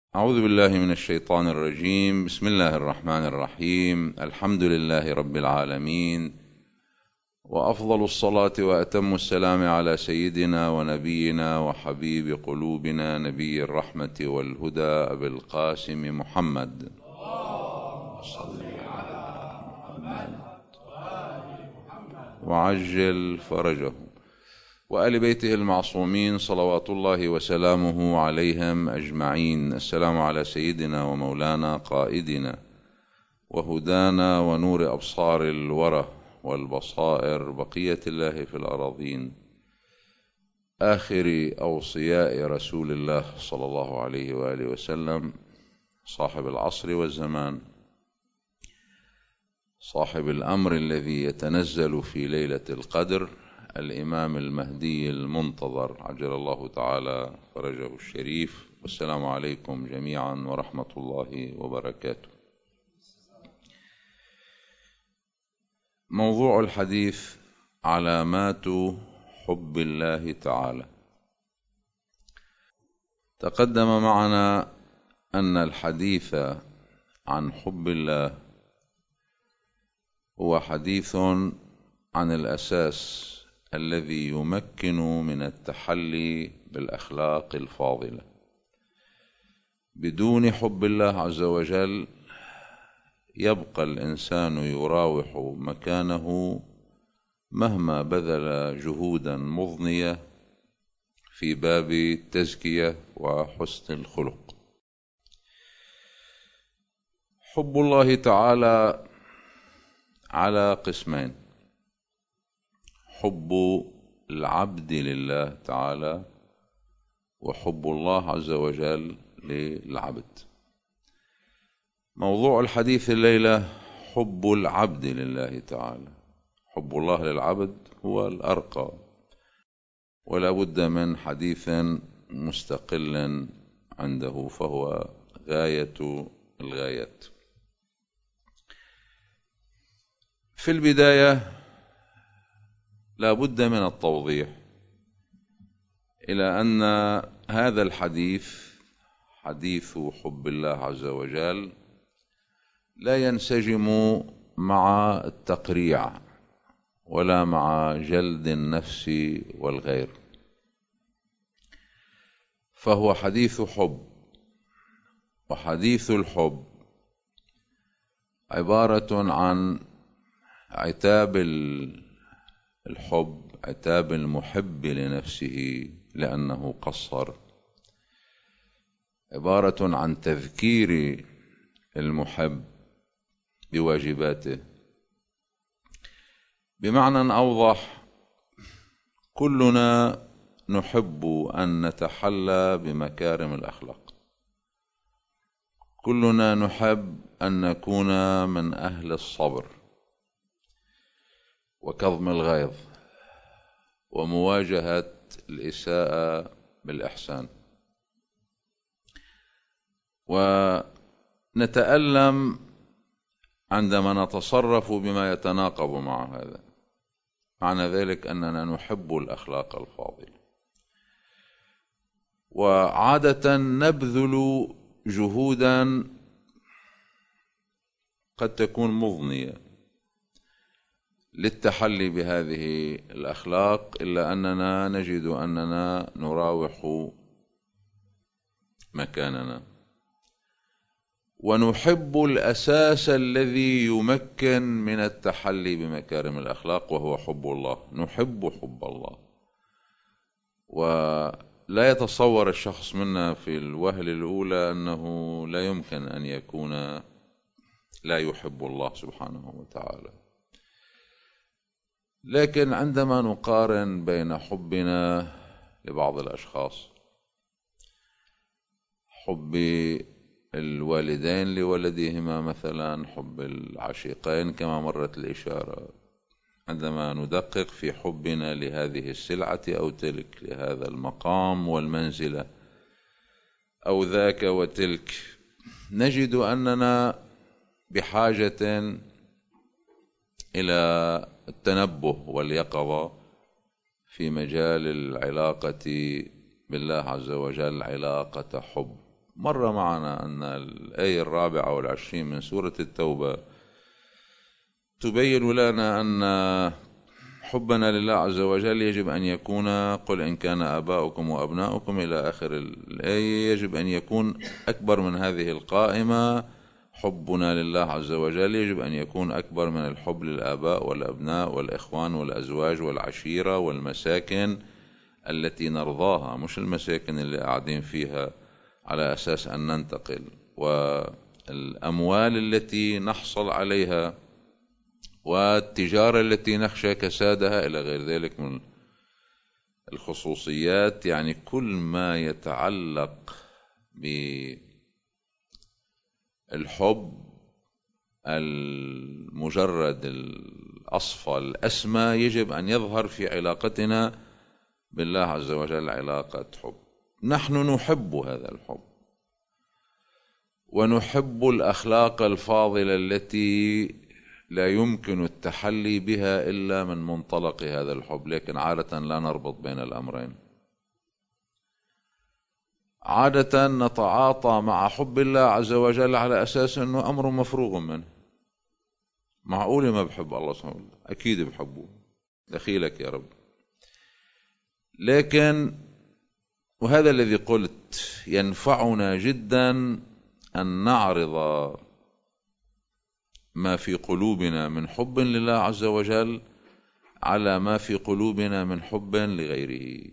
أعوذ بالله من الشيطان الرجيم. بسم الله الرحمن الرحيم. الحمد لله رب العالمين، وأفضل الصلاة وأتم السلام على سيدنا ونبينا وحبيب قلوبنا نبي الرحمة والهدى أبي القاسم محمد. صل على محمد وعجل فرجه، وآل بيته المعصومين صلوات الله وسلامه عليهم أجمعين. السلام على سيدنا ومولانا قائدنا وهدانا ونور أبصار الورى والبصائر بقية الله في الأراضين، آخر أوصياء رسول الله صلى الله عليه وآله وسلم، صاحب العصر والزمان، صاحب الأمر الذي يتنزل في ليلة القدر، الإمام المهدي المنتظر عجل الله تعالى فرجه الشريف. والسلام عليكم جميعا ورحمة الله وبركاته. موضوع الحديث: علامات حب الله تعالى. تقدم معنا أن الحديث عن حب الله هو حديث عن الأساس الذي يمكن من التحلي بالأخلاق الفاضلة. بدون حب الله عز وجل يبقى الإنسان يراوح مكانه مهما بذل جهودا مضنية في باب التزكية وحسن الخلق. حب الله تعالى على قسمين: حب العبد لله تعالى، وحب الله عز وجل للعبد. موضوع الحديث الليلة حب العبد لله تعالى. حب الله للعبد هو الأرقى، ولا بد من حديث مستقل عنده، فهو غاية الغايات. في البداية لا بد من التوضيح إلى أن هذا الحديث، حديث حب الله عز وجل، لا ينسجم مع التقريع ولا مع جلد النفس والغير، فهو حديث حب. وحديث الحب عبارة عن عتاب الحب، عتاب المحب لنفسه لأنه قصر، عبارة عن تذكير المحب بواجباته. بمعنى أوضح: كلنا نحب أن نتحلى بمكارم الأخلاق، كلنا نحب أن نكون من أهل الصبر وكظم الغيظ ومواجهة الإساءة بالإحسان، ونتألم عندما نتصرف بما يتناقض مع هذا. معنى ذلك أننا نحب الأخلاق الفاضلة، وعادة نبذل جهودا قد تكون مضنية للتحلي بهذه الأخلاق، إلا أننا نجد أننا نراوح مكاننا، ونحب الأساس الذي يمكن من التحلي بمكارم الأخلاق، وهو حب الله. نحب حب الله، ولا يتصور الشخص منا في الوهلة الأولى أنه لا يمكن أن يكون لا يحب الله سبحانه وتعالى. لكن عندما نقارن بين حبنا لبعض الأشخاص، حب الوالدين لولديهما مثلا، حب العشيقين كما مرت الإشارة، عندما ندقق في حبنا لهذه السلعة أو تلك، لهذا المقام والمنزلة أو ذاك وتلك، نجد أننا بحاجة إلى التنبه واليقظة في مجال العلاقة بالله عز وجل، علاقة حب مر معنا أن الآية 24 من سورة التوبة تبين لنا أن حبنا لله عز وجل يجب أن يكون قل إن كان آباؤكم وأبناؤكم إلى آخر الآية، يجب أن يكون أكبر من هذه القائمة. حبنا لله عز وجل يجب أن يكون أكبر من الحب للآباء والأبناء والإخوان والأزواج والعشيرة والمساكن التي نرضاها، مش المساكن اللي قاعدين فيها على أساس أن ننتقل، والأموال التي نحصل عليها، والتجارة التي نخشى كسادها إلى غير ذلك من الخصوصيات. يعني كل ما يتعلق بالحب المجرد الأصفى الأسمى يجب أن يظهر في علاقتنا بالله عز وجل علاقة حب. نحن نحب هذا الحب، ونحب الأخلاق الفاضلة التي لا يمكن التحلي بها إلا من منطلق هذا الحب، لكن عادة لا نربط بين الأمرين. عادة نتعاطى مع حب الله عز وجل على أساس أنه أمر مفروغ منه. معقول ما بحب الله سبحانه وتعالى؟ أكيد بحبه، دخيلك يا رب. لكن وهذا الذي قلت، ينفعنا جدا أن نعرض ما في قلوبنا من حب لله عز وجل على ما في قلوبنا من حب لغيره.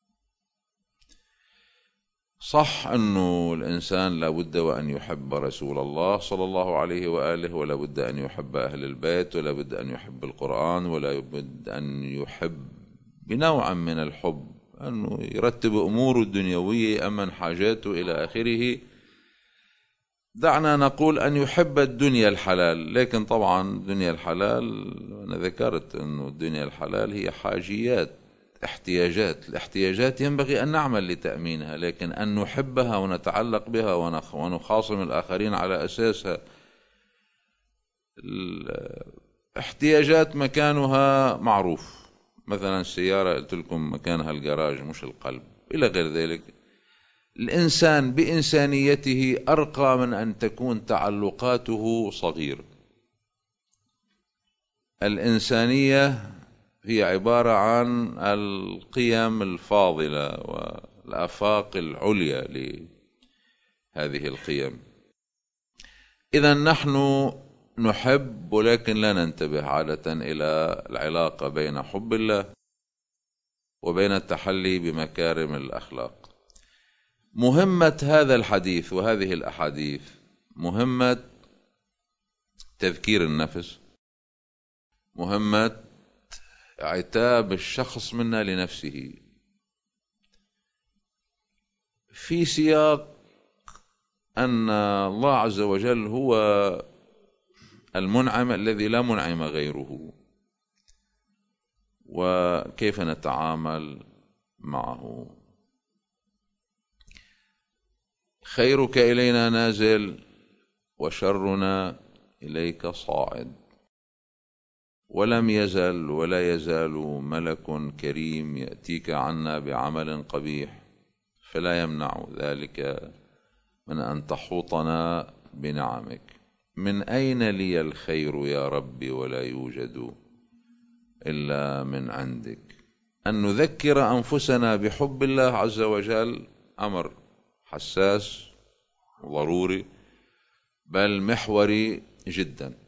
صح أنه الإنسان لا بد وأن يحب رسول الله صلى الله عليه وآله، ولا بد أن يحب أهل البيت، ولا بد أن يحب القرآن، ولا بد أن يحب بنوع من الحب، أنه يرتب أموره الدنيوية، يأمن حاجاته إلى آخره. دعنا نقول أن يحب الدنيا الحلال، لكن طبعا الدنيا الحلال أنا ذكرت أنه الدنيا الحلال هي حاجيات، احتياجات. الاحتياجات ينبغي أن نعمل لتأمينها، لكن أن نحبها ونتعلق بها ونخاصم الآخرين على أساسها، الاحتياجات مكانها معروف. مثلا السيارة قلت لكم مكانها الجراج مش القلب، إلى غير ذلك. الإنسان بإنسانيته أرقى من أن تكون تعلقاته صغيرة. الإنسانية هي عبارة عن القيم الفاضلة والآفاق العليا لهذه القيم. إذن نحن نحب، ولكن لا ننتبه عادة إلى العلاقة بين حب الله وبين التحلي بمكارم الأخلاق. مهمة هذا الحديث وهذه الأحاديث مهمة تذكير النفس، مهمة عتاب الشخص منا لنفسه، في سياق أن الله عز وجل هو المنعم الذي لا منعم غيره، وكيف نتعامل معه. خيرك إلينا نازل وشرنا إليك صاعد، ولم يزل ولا يزال ملك كريم يأتيك عنا بعمل قبيح، فلا يمنع ذلك من أن تحوطنا بنعمك. من أين لي الخير يا ربي ولا يوجد إلا من عندك. أن نذكر أنفسنا بحب الله عز وجل أمر حساس وضروري، بل محوري جدا.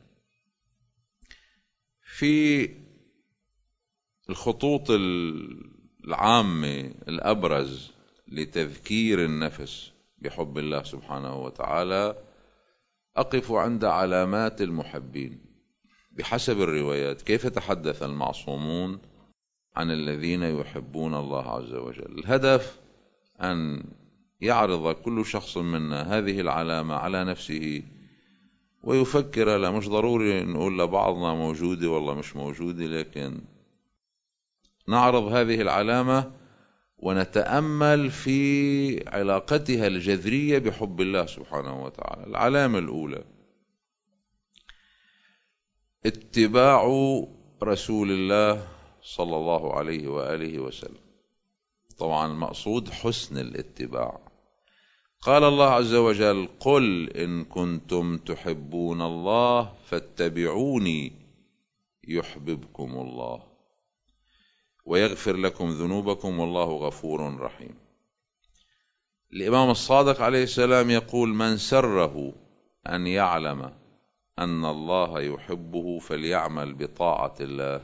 في الخطوط العامة الأبرز لتذكير النفس بحب الله سبحانه وتعالى أقف عند علامات المحبين بحسب الروايات. كيف تحدث المعصومون عن الذين يحبون الله عز وجل؟ الهدف أن يعرض كل شخص منا هذه العلامة على نفسه ويفكر. لا مش ضروري نقول لبعضنا موجودة والله مش موجودة، لكن نعرض هذه العلامة ونتأمل في علاقتها الجذرية بحب الله سبحانه وتعالى. العلامة الأولى اتباع رسول الله صلى الله عليه وآله وسلم. طبعا المقصود حسن الاتباع، قال الله عز وجل: قل إن كنتم تحبون الله فاتبعوني يحببكم الله ويغفر لكم ذنوبكم والله غفور رحيم. الإمام الصادق عليه السلام يقول: من سره أن يعلم أن الله يحبه فليعمل بطاعة الله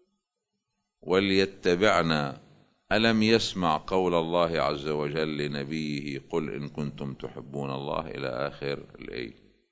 وليتبعنا. ألم يسمع قول الله عز وجل لنبيه: قل إن كنتم تحبون الله، إلى آخر الآية.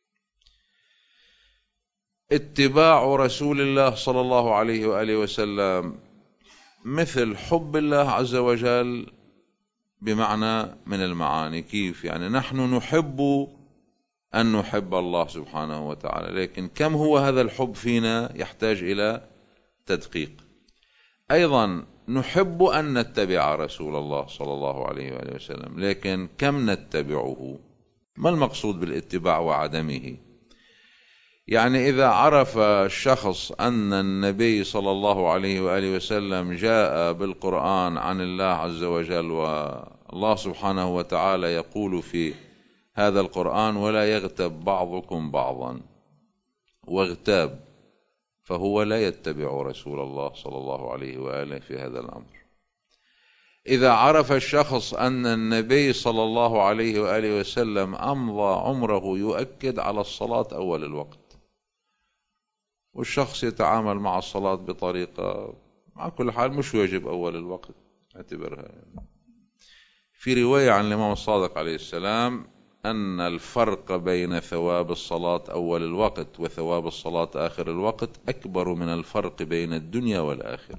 اتباع رسول الله صلى الله عليه وآله وسلم مثل حب الله عز وجل بمعنى من المعاني. كيف؟ يعني نحن نحب أن نحب الله سبحانه وتعالى، لكن كم هو هذا الحب فينا يحتاج إلى تدقيق. أيضا نحب أن نتبع رسول الله صلى الله عليه وآله وسلم، لكن كم نتبعه؟ ما المقصود بالاتباع وعدمه؟ يعني إذا عرف الشخص أن النبي صلى الله عليه وآله وسلم جاء بالقرآن عن الله عز وجل، والله سبحانه وتعالى يقول في هذا القرآن: ولا يغتب بعضكم بعضا، واغتاب، فهو لا يتبع رسول الله صلى الله عليه وآله في هذا الأمر. إذا عرف الشخص أن النبي صلى الله عليه وآله وسلم أمضى عمره يؤكد على الصلاة أول الوقت، والشخص يتعامل مع الصلاة بطريقة مع كل حال مش واجب أول الوقت، اعتبرها. في رواية عن الإمام الصادق عليه السلام أن الفرق بين ثواب الصلاة أول الوقت وثواب الصلاة آخر الوقت أكبر من الفرق بين الدنيا والآخرة.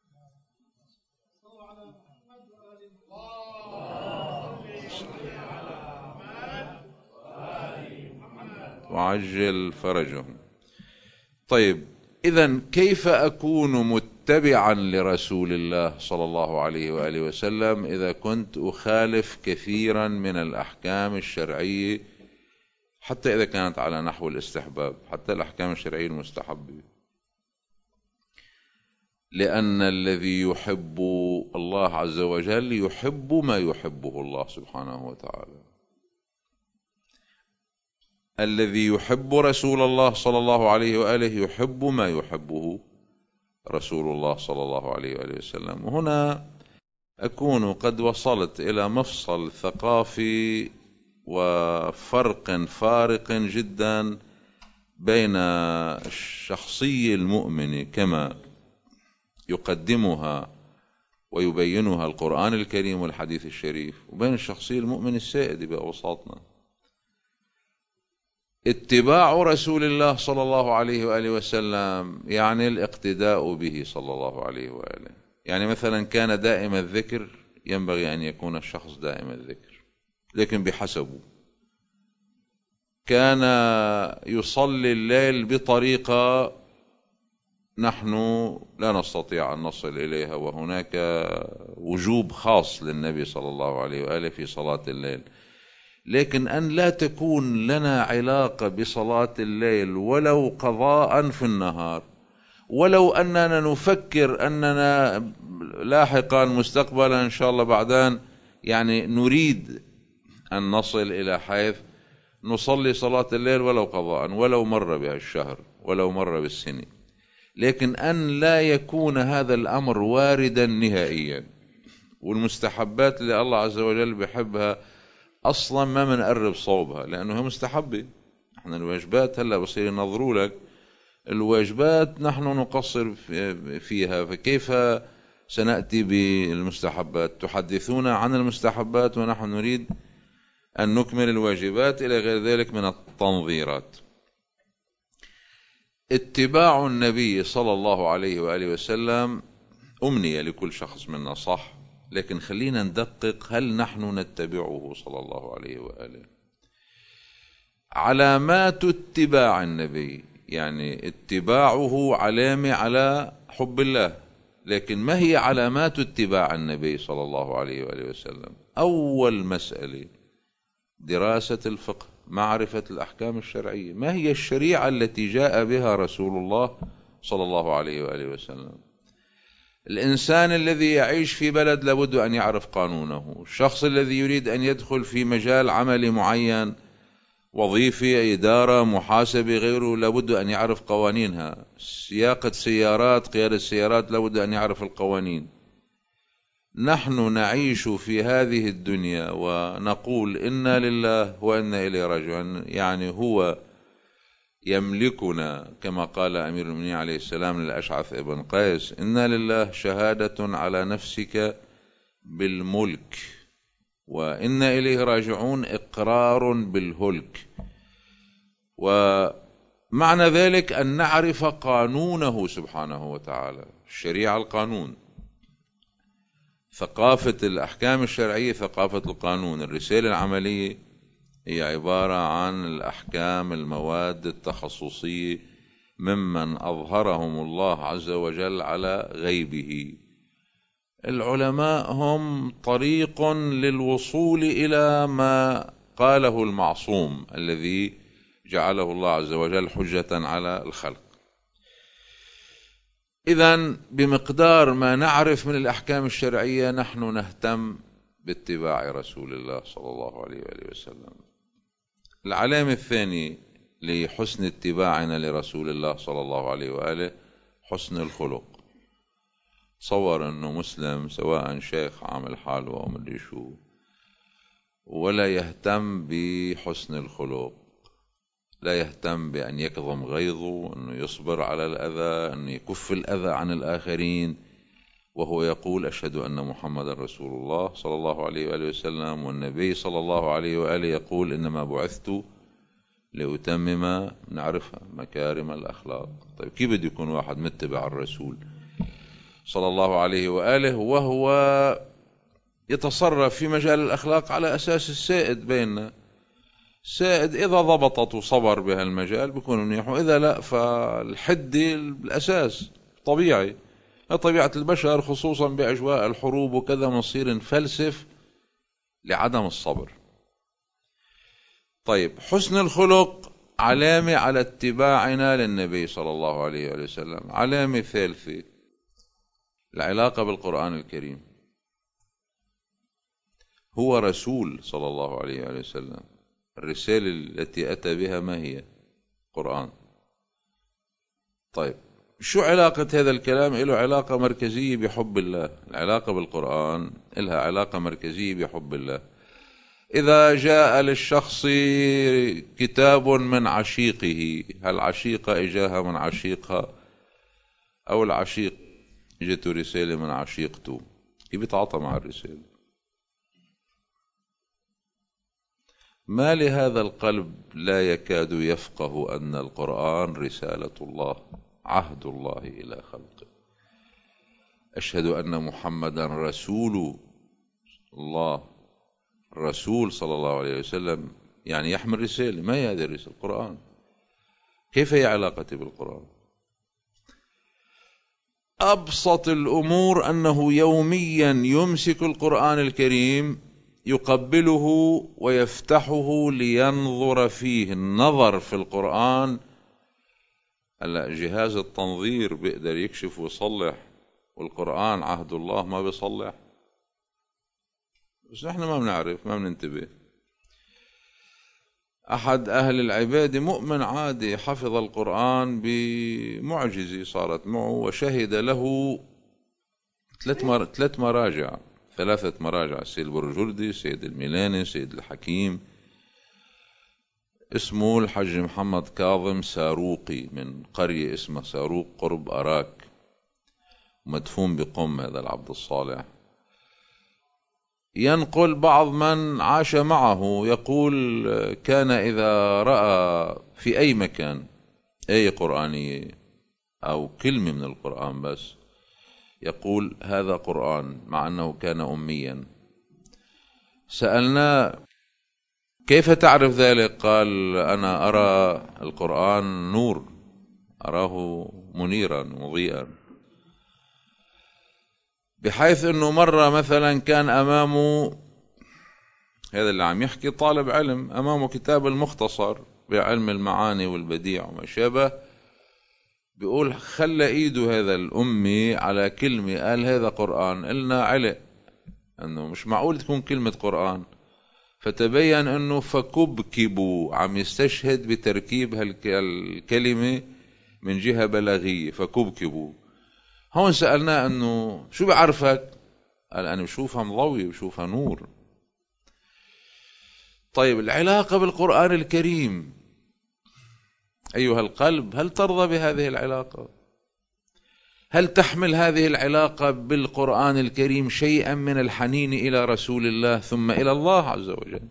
وعجل فرجهم. طيب، إذن كيف أكون متبعا لرسول الله صلى الله عليه وآله وسلم إذا كنت أخالف كثيرا من الأحكام الشرعية، حتى إذا كانت على نحو الاستحباب، حتى الأحكام الشرعية المستحبة؟ لأن الذي يحب الله عز وجل يحب ما يحبه الله سبحانه وتعالى. الذي يحب رسول الله صلى الله عليه وآله يحب ما يحبه رسول الله صلى الله عليه وآله وسلم. وهنا أكون قد وصلت إلى مفصل ثقافي وفرق فارق جدا بين الشخصية المؤمنة كما يقدمها ويبينها القرآن الكريم والحديث الشريف، وبين الشخصية المؤمنة السائدة بأوساطنا. اتباع رسول الله صلى الله عليه وآله وسلم يعني الاقتداء به صلى الله عليه وآله. يعني مثلا كان دائم الذكر، ينبغي أن يكون الشخص دائم الذكر، لكن بحسبه. كان يصلي الليل بطريقة نحن لا نستطيع أن نصل إليها، وهناك وجوب خاص للنبي صلى الله عليه وآله في صلاة الليل، لكن أن لا تكون لنا علاقة بصلاة الليل ولو قضاء في النهار، ولو أننا نفكر أننا لاحقا مستقبلا إن شاء الله بعدان يعني نريد أن نصل إلى حيث نصلي صلاة الليل ولو قضاء، ولو مر بها الشهر، ولو مر بالسنة، لكن أن لا يكون هذا الأمر واردا نهائيا. والمستحبات اللي الله عز وجل بحبها أصلا ما منقرب صوبها، لأنه هي مستحبة. احنا الواجبات هلأ بصير ينظروا لك الواجبات نحن نقصر فيها، فكيف سنأتي بالمستحبات؟ تحدثونا عن المستحبات ونحن نريد أن نكمل الواجبات إلى غير ذلك من التنظيرات. اتباع النبي صلى الله عليه وآله وسلم أمنية لكل شخص منا، صح، لكن خلينا ندقق، هل نحن نتبعه صلى الله عليه وآله؟ علامات اتباع النبي، يعني اتباعه علامة على حب الله، لكن ما هي علامات اتباع النبي صلى الله عليه وآله وسلم؟ أول مسألة دراسة الفقه، معرفة الأحكام الشرعية. ما هي الشريعة التي جاء بها رسول الله صلى الله عليه وآله وسلم؟ الإنسان الذي يعيش في بلد لابد أن يعرف قانونه. الشخص الذي يريد أن يدخل في مجال عمل معين، وظيفة، إدارة، محاسبة، غيره، لابد أن يعرف قوانينها. سياقة سيارات، قيادة السيارات، لابد أن يعرف القوانين. نحن نعيش في هذه الدنيا ونقول إنا لله وإنا إليه راجعون، يعني هو يملكنا كما قال أمير المؤمنين عليه السلام للأشعث ابن قيس: إنا لله شهادة على نفسك بالملك، وإنا إليه راجعون إقرار بالهلك. ومعنى ذلك أن نعرف قانونه سبحانه وتعالى، الشريعة، القانون، ثقافة الأحكام الشرعية، ثقافة القانون. الرسالة العملية هي عبارة عن الأحكام، المواد التخصصية ممن أظهرهم الله عز وجل على غيبه. العلماء هم طريق للوصول إلى ما قاله المعصوم الذي جعله الله عز وجل حجة على الخلق. إذن بمقدار ما نعرف من الأحكام الشرعية نحن نهتم باتباع رسول الله صلى الله عليه وآله وسلم. العلامة الثانية لحسن اتباعنا لرسول الله صلى الله عليه وآله حسن الخلق. تصور أنه مسلم، سواء شيخ عامل حاله أو مدري شو، ولا يهتم بحسن الخلق، لا يهتم بأن يكظم غيظه، أنه يصبر على الأذى، أنه يكف الأذى عن الآخرين، وهو يقول: أشهد أن محمد رسول الله صلى الله عليه وآله وسلم. والنبي صلى الله عليه وآله يقول: إنما بعثت لأتمم، نعرفها، مكارم الأخلاق. طيب كيف بده يكون واحد متبع الرسول صلى الله عليه وآله وهو يتصرف في مجال الأخلاق على أساس السائد بيننا؟ السائد إذا ضبطت وصبر بهالمجال بيكون منيح، وإذا لا فالحدة الأساس طبيعي. طبيعة البشر خصوصا بأجواء الحروب وكذا نصير نفلسف لعدم الصبر. طيب حسن الخلق علامة على اتباعنا للنبي صلى الله عليه وسلم. علامة ثالثة، العلاقة بالقرآن الكريم. هو رسول صلى الله عليه وسلم، الرسالة التي أتى بها ما هي؟ قرآن. طيب شو علاقة هذا الكلام؟ له علاقة مركزية بحب الله. العلاقة بالقرآن لها علاقة مركزية بحب الله. إذا جاء للشخص كتاب من عشيقه، هالعشيقة إجاها من عشيقها، أو العشيق جته رسالة من عشيقته، كيف يتعاطى مع الرسالة؟ ما لهذا القلب لا يكاد يفقه أن القرآن رسالة الله، عهد الله إلى خلقه. أشهد أن محمدا رسول الله، الرسول صلى الله عليه وسلم يعني يحمل رسالة. ما هي هذه الرسالة؟ القرآن. كيف هي علاقتي بالقرآن؟ أبسط الأمور أنه يوميا يمسك القرآن الكريم، يقبله ويفتحه لينظر فيه. النظر في القرآن، هلا جهاز التنظير بيقدر يكشف ويصلح، والقرآن عهد الله ما بيصلح، بس نحن ما بنعرف، ما بننتبه. أحد أهل العبادة مؤمن عادي حفظ القرآن بمعجزة صارت معه، وشهد له ثلاث مراجع، ثلاثة مراجع: السيد البرجردي، السيد الميلاني، السيد الحكيم. اسمه الحج محمد كاظم ساروقي، من قرية اسمها ساروق قرب أراك، مدفون بقم هذا العبد الصالح. ينقل بعض من عاش معه يقول: كان إذا رأى في أي مكان آية قرآنية أو كلمة من القرآن بس يقول: هذا قرآن، مع أنه كان أميا. سألناه: كيف تعرف ذلك؟ قال: أنا أرى القرآن نور، أراه منيرا مضيئا، بحيث أنه مرة مثلا كان أمامه، هذا اللي عم يحكي طالب علم، أمامه كتاب المختصر بعلم المعاني والبديع وما شابه، بيقول خلى ايده هذا الأمي على كلمة، قال هذا قرآن، قلنا علق انه مش معقول تكون كلمة قرآن، فتبين انه فكبكبوا عم يستشهد بتركيب هالكلمة من جهة بلاغية، فكبكبوا. هون سألناه انه شو بعرفك؟ قال انا بشوفها مضوي، بشوفها نور. طيب العلاقة بالقرآن الكريم، أيها القلب هل ترضى بهذه العلاقة؟ هل تحمل هذه العلاقة بالقرآن الكريم شيئا من الحنين إلى رسول الله ثم إلى الله عز وجل؟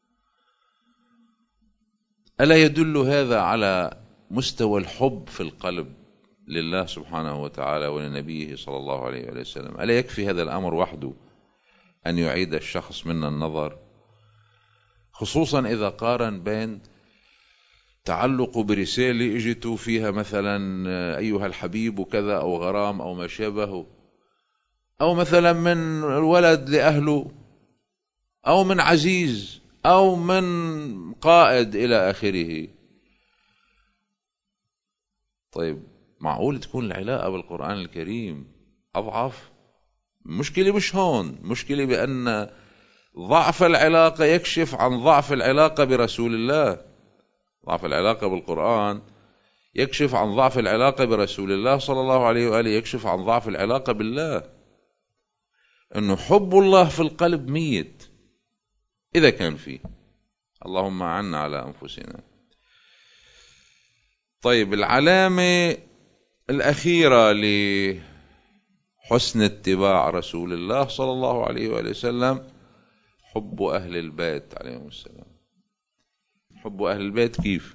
ألا يدل هذا على مستوى الحب في القلب لله سبحانه وتعالى ولنبيه صلى الله عليه وسلم؟ ألا يكفي هذا الأمر وحده أن يعيد الشخص منا النظر، خصوصا إذا قارن بين تعلق برسالة اجته فيها مثلا أيها الحبيب وكذا، أو غرام أو ما شابه، أو مثلا من الولد لأهله، أو من عزيز، أو من قائد إلى آخره. طيب معقول تكون العلاقة بالقرآن الكريم أضعف؟ مشكلة مش هون، مشكلة بأن ضعف العلاقة يكشف عن ضعف العلاقة برسول الله. ضعف العلاقة بالقرآن يكشف عن ضعف العلاقة برسول الله صلى الله عليه وآله، يكشف عن ضعف العلاقة بالله. أنه حب الله في القلب ميت إذا كان فيه. اللهم أعنا على أنفسنا. طيب العلامة الأخيرة لحسن اتباع رسول الله صلى الله عليه وآله وسلم حب أهل البيت عليهم السلام. حب أهل البيت كيف؟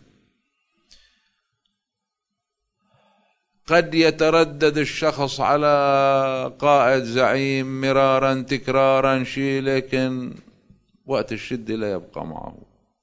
قد يتردد الشخص على قائد زعيم مرارا تكرارا شيء، لكن وقت الشدة لا يبقى معه.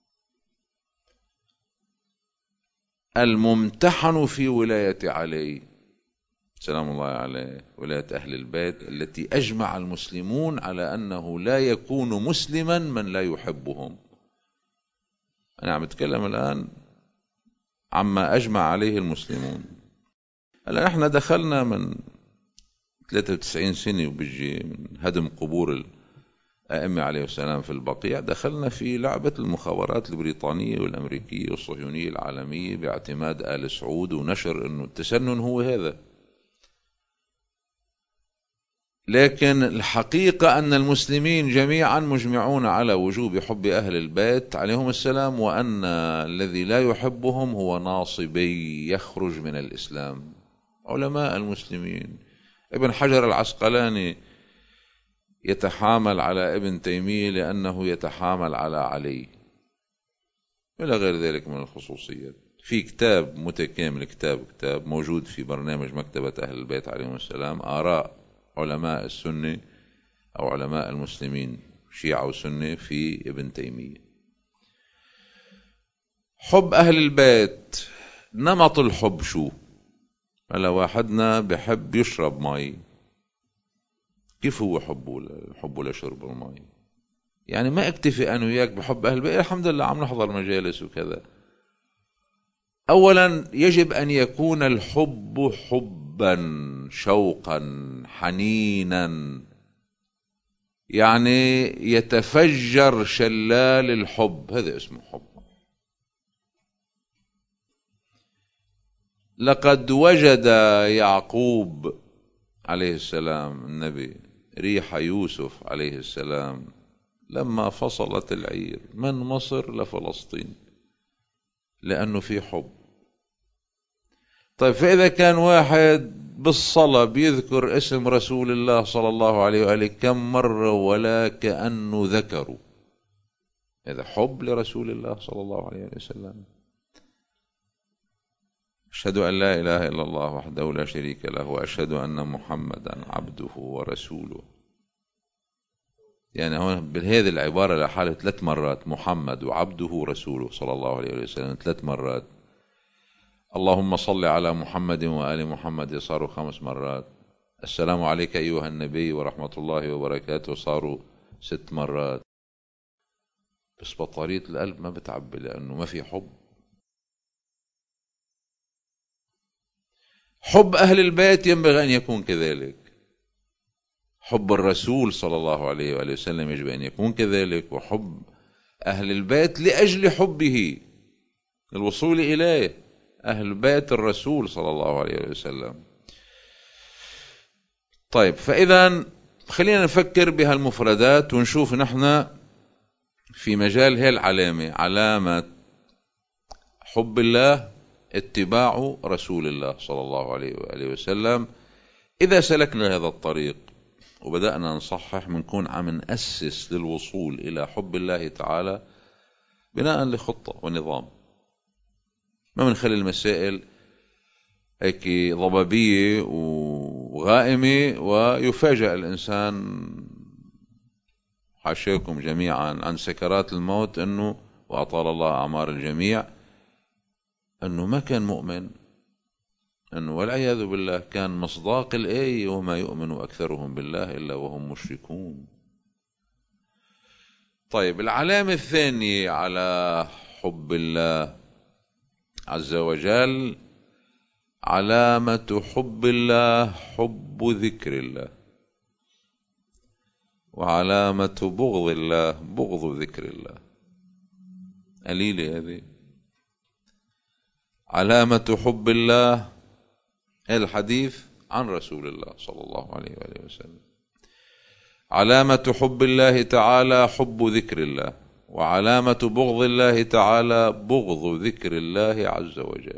الممتحن في ولاية علي سلام الله عليه، ولاية أهل البيت التي أجمع المسلمون على أنه لا يكون مسلما من لا يحبهم. أنا عم أتكلم الآن عما أجمع عليه المسلمون. هلا نحن دخلنا من 93 سنة وبيجي من هدم قبور الأئمة عليه السلام في البقيع، دخلنا في لعبة المخابرات البريطانية والأمريكية والصهيونية العالمية باعتماد آل سعود ونشر أنه التسنن هو هذا. لكن الحقيقة أن المسلمين جميعا مجمعون على وجوب حب أهل البيت عليهم السلام، وأن الذي لا يحبهم هو ناصبي يخرج من الإسلام. علماء المسلمين ابن حجر العسقلاني يتحامل على ابن تيمية لأنه يتحامل على علي، إلى غير ذلك من الخصوصيات. في كتاب متكامل، كتاب موجود في برنامج مكتبة أهل البيت عليهم السلام، آراء علماء السنة أو علماء المسلمين شيعة وسنة في ابن تيمية. حب أهل البيت، نمط الحب شو؟ هلا واحدنا بحب يشرب مي، كيف هو حبه لشرب المي؟ يعني ما اكتفي أنا وياك بحب أهل البيت، الحمد لله عم نحضر مجالس وكذا. أولا يجب أن يكون الحب حبا شوقا حنينا، يعني يتفجر شلال الحب، هذا اسمه حب. لقد وجد يعقوب عليه السلام النبي ريح يوسف عليه السلام لما فصلت العير من مصر لفلسطين، لأنه في حب. طيب فإذا كان واحد بالصلاة بيذكر اسم رسول الله صلى الله عليه وآله كم مرة ولا كأنه ذكره، هذا حب لرسول الله صلى الله عليه وسلم. أشهد أن لا إله إلا الله وحده لا شريك له وأشهد أن محمدا عبده ورسوله. يعني هون بهذه العبارة لحالة 3 مرات محمد وعبده ورسوله صلى الله عليه وسلم، 3 مرات. اللهم صل على محمد وآل محمد صاروا 5 مرات. السلام عليك أيها النبي ورحمة الله وبركاته صاروا 6 مرات. بس بطارية القلب ما بتعبي لأنه ما في حب. حب أهل البيت ينبغي أن يكون كذلك، حب الرسول صلى الله عليه وآله وسلم يجب أن يكون كذلك، وحب أهل البيت لأجل حبه الوصول إليه، أهل بيت الرسول صلى الله عليه وسلم. طيب، فإذا خلينا نفكر بهالمفردات ونشوف نحن في مجال هي العلامة، علامة حب الله اتباع رسول الله صلى الله عليه وآله وسلم. إذا سلكنا هذا الطريق وبدأنا نصحح بنكون عم نأسس للوصول إلى حب الله تعالى بناء لخطة ونظام، ما بنخلي المسائل هيك ضبابية وغائمة ويفاجأ الإنسان حاشاكم جميعا عن سكرات الموت أنه وأطال الله أعمار الجميع أنه ما كان مؤمن، أنه والعياذ بالله كان مصداق الآية وما يؤمن أكثرهم بالله إلا وهم مشركون. طيب، العلامة الثانية على حب الله عز وجل، علامة حب الله حب ذكر الله، وعلامة بغض الله بغض ذكر الله. قليلة هذه. علامة حب الله الحديث عن رسول الله صلى الله عليه وآله وسلم، علامة حب الله تعالى حب ذكر الله، وعلامة بغض الله تعالى بغض ذكر الله عز وجل.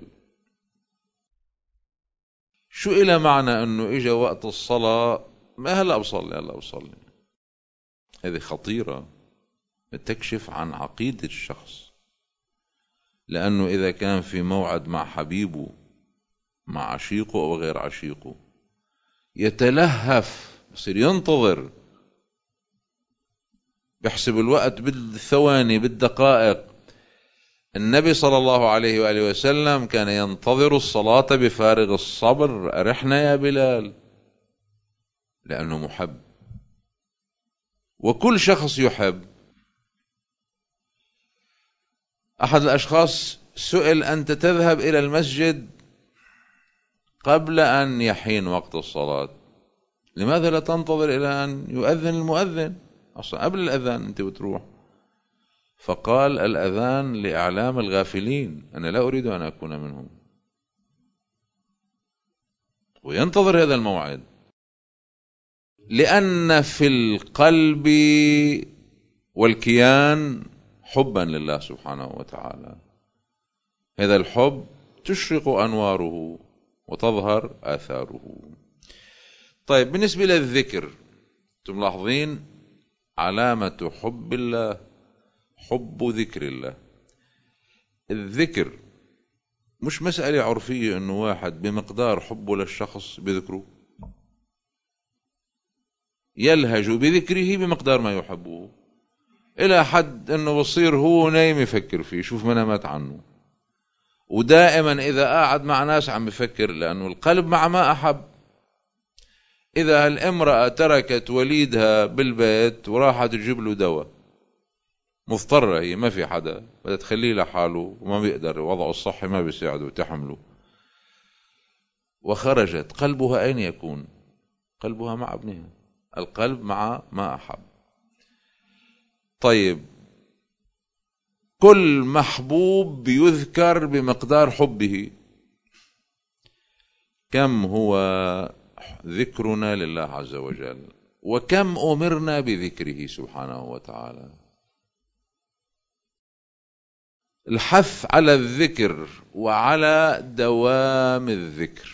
شو إلى معنى أنه إجا وقت الصلاة ما هلأ بصلي هذه خطيرة، تكشف عن عقيدة الشخص، لأنه إذا كان في موعد مع حبيبه مع عشيقه أو غير عشيقه يتلهف، يصير ينتظر، بيحسب الوقت بالثواني بالدقائق. النبي صلى الله عليه وآله وسلم كان ينتظر الصلاة بفارغ الصبر. أرحنا يا بلال، لأنه محب، وكل شخص يحب. أحد الأشخاص سئل: أنت تذهب إلى المسجد قبل أن يحين وقت الصلاة، لماذا لا تنتظر إلى أن يؤذن المؤذن؟ أصلا قبل الأذان أنت بتروح. فقال: الأذان لإعلام الغافلين، أنا لا أريد أن أكون منهم. وينتظر هذا الموعد، لأن في القلب والكيان حبا لله سبحانه وتعالى، هذا الحب تشرق أنواره وتظهر آثاره. طيب، بالنسبة للذكر، أنتم ملاحظين علامة حب الله حب ذكر الله. الذكر مش مسألة عرفية أنه واحد بمقدار حبه للشخص بذكره، يلهج بذكره بمقدار ما يحبه، إلى حد أنه بصير هو نايم يفكر فيه، شوف منامات عنه، ودائما إذا قاعد مع ناس عم يفكر، لأنه القلب مع ما أحب. إذا الامرأة تركت وليدها بالبيت وراحت تجيب له دواء، مضطرة هي، ما في حدا، بدها تخليه لحاله وما بيقدر، وضعه الصحي ما بيساعده وتحمله، وخرجت، قلبها أين يكون؟ قلبها مع ابنها، القلب مع ما أحب. طيب، كل محبوب بيذكر بمقدار حبه. كم هو ذكرنا لله عز وجل، وكم أمرنا بذكره سبحانه وتعالى. الحث على الذكر وعلى دوام الذكر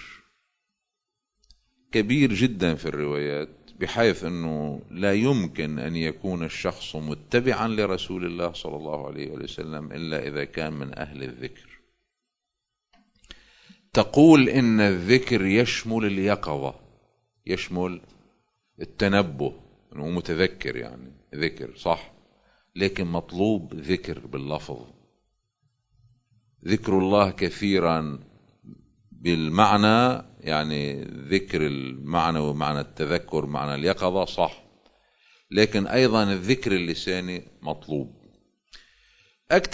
كبير جدا في الروايات، بحيث أنه لا يمكن أن يكون الشخص متبعا لرسول الله صلى الله عليه وسلم إلا إذا كان من أهل الذكر. تقول إن الذكر يشمل اليقظة، يشمل التنبه، أنه متذكر، يعني ذكر صح، لكن مطلوب ذكر باللفظ، ذكر الله كثيرا بالمعنى، يعني ذكر المعنى ومعنى التذكر معنى اليقظة صح، لكن أيضا الذكر اللساني مطلوب.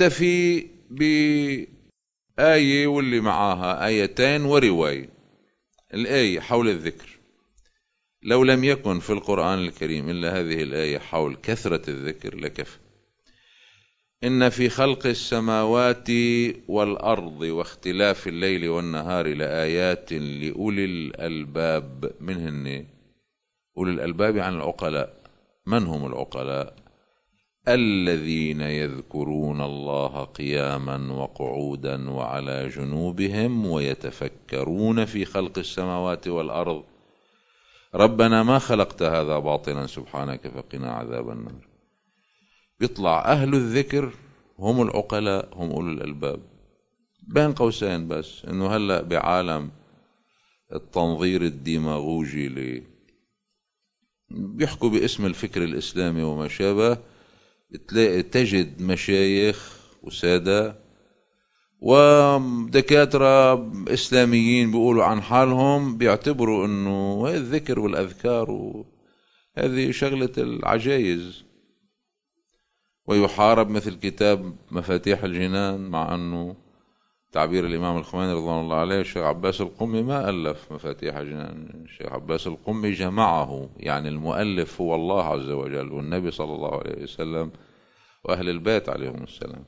أكتفي بآية واللي معاها آيتين ورواية. الآية حول الذكر، لو لم يكن في القرآن الكريم إلا هذه الآية حول كثرة الذكر لكفى. إن في خلق السماوات والأرض واختلاف الليل والنهار لآيات لأولي الألباب. منهن أولي الألباب عن العقلاء. من هم العقلاء؟ الذين يذكرون الله قياما وقعودا وعلى جنوبهم ويتفكرون في خلق السماوات والأرض ربنا ما خلقت هذا باطلا سبحانك فقنا عذاب النار. بيطلع أهل الذكر هم العقلاء، هم أولو الألباب. بين قوسين بس إنه هلأ بعالم التنظير الديماغوجي اللي بيحكوا باسم الفكر الإسلامي وما شابه، تجد مشايخ وسادة ودكاترة إسلاميين بيقولوا عن حالهم بيعتبروا إنه الذكر والأذكار هذه شغلة العجائز، ويحارب مثل كتاب مفاتيح الجنان، مع أنه تعبير الإمام الخميني رضوان الله عليه الشيخ عباس القمي ما ألف مفاتيح الجنان. الشيخ عباس القمي جمعه، يعني المؤلف هو الله عز وجل والنبي صلى الله عليه وسلم وأهل البيت عليهم السلام.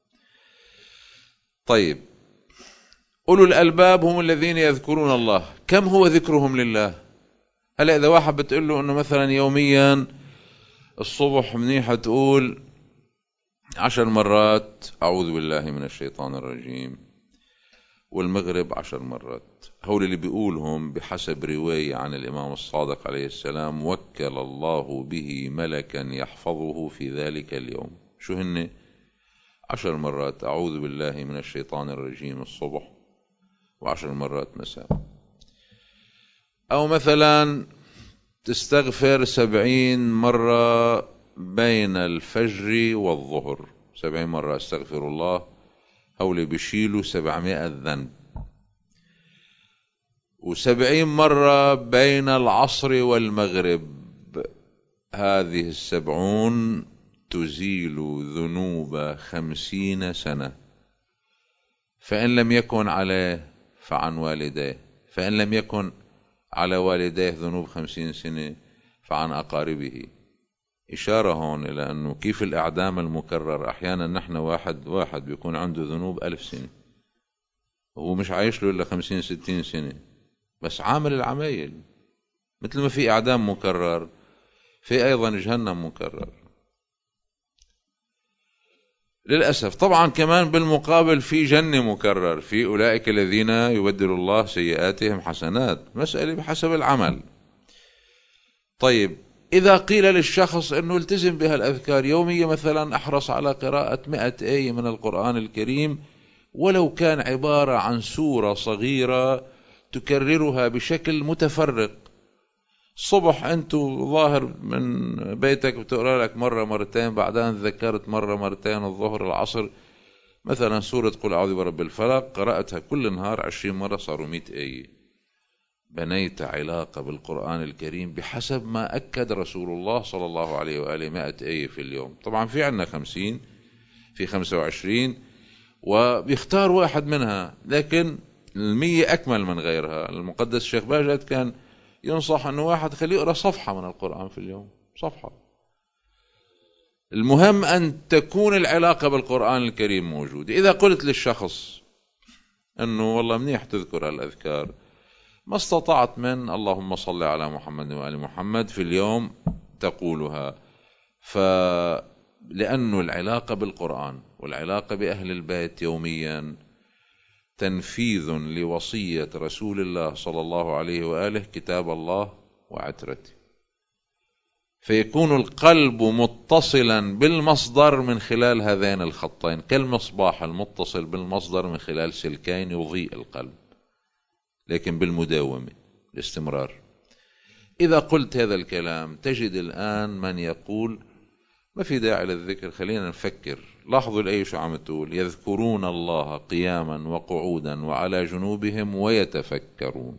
طيب، أولو الألباب هم الذين يذكرون الله. كم هو ذكرهم لله؟ هلأ إذا واحد بتقول له أنه مثلا يوميا الصبح منيحة تقول 10 مرات أعوذ بالله من الشيطان الرجيم، والمغرب 10 مرات، هول اللي بيقولهم بحسب رواية عن الإمام الصادق عليه السلام وكل الله به ملكا يحفظه في ذلك اليوم. شو هن؟ 10 مرات أعوذ بالله من الشيطان الرجيم الصبح، و10 مرات مساء. أو مثلا تستغفر 70 مرة بين الفجر والظهر، 70 مرة استغفر الله، هولي بيشيلوا 700 ذنب. و70 مرة بين العصر والمغرب، هذه 70 تزيل ذنوب 50 سنة. فإن لم يكن عليه فعن والديه، فإن لم يكن على والديه ذنوب 50 سنة فعن أقاربه. إشارة هون إلى أنه كيف الإعدام المكرر، أحيانا نحن واحد بيكون عنده ذنوب 1000 سنة وهو مش عايش له إلا 50-60 سنة، بس عامل العمايل. مثل ما في إعدام مكرر في أيضا جهنم مكرر للأسف. طبعا كمان بالمقابل في جنة مكرر، في أولئك الذين يبدل الله سيئاتهم حسنات، مسألة بحسب العمل. طيب، إذا قيل للشخص أنه التزم بها الأذكار يومية، مثلا أحرص على قراءة 100 آية من القرآن الكريم، ولو كان عبارة عن سورة صغيرة تكررها بشكل متفرق. الصبح أنت ظاهر من بيتك بتقرأ لك مرة مرتين، بعدين تذكرت مرة مرتين، الظهر العصر مثلا سورة قل أعوذ برب الفلق قرأتها كل نهار 20 مرة، صاروا 100 آية. بنيت علاقة بالقرآن الكريم بحسب ما أكد رسول الله صلى الله عليه وآله 100 آية في اليوم. طبعا في عنا 50، في 25، وبيختار واحد منها، لكن 100 أكمل من غيرها. المقدس الشيخ باجت كان ينصح أنه واحد خليه يقرأ صفحة من القرآن في اليوم، صفحة. المهم أن تكون العلاقة بالقرآن الكريم موجودة. إذا قلت للشخص أنه والله منيح تذكر الأذكار، ما استطعت من اللهم صل على محمد وآل محمد في اليوم تقولها، لأنه العلاقة بالقرآن والعلاقة بأهل البيت يوميا تنفيذ لوصية رسول الله صلى الله عليه وآله كتاب الله وعترته، فيكون القلب متصلا بالمصدر من خلال هذين الخطين، كالمصباح المتصل بالمصدر من خلال سلكين يضيء القلب، لكن بالمداومة الاستمرار. إذا قلت هذا الكلام تجد الآن من يقول ما في داعي للذكر، خلينا نفكر. لاحظوا الآية شو عم تقول: يذكرون الله قياما وقعودا وعلى جنوبهم ويتفكرون.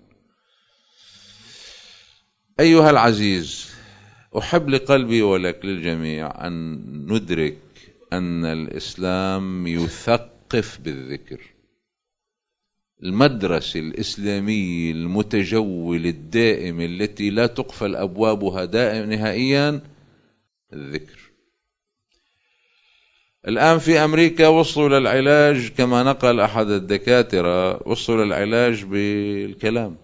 أيها العزيز، أحب لقلبي ولك للجميع أن ندرك أن الإسلام يثقف بالذكر. المدرسة الإسلامية المتجولة الدائمة التي لا تقفل أبوابها دائما نهائيا الذكر. الآن في أمريكا وصلوا للعلاج كما نقل أحد الدكاترة، وصلوا للعلاج بالكلام.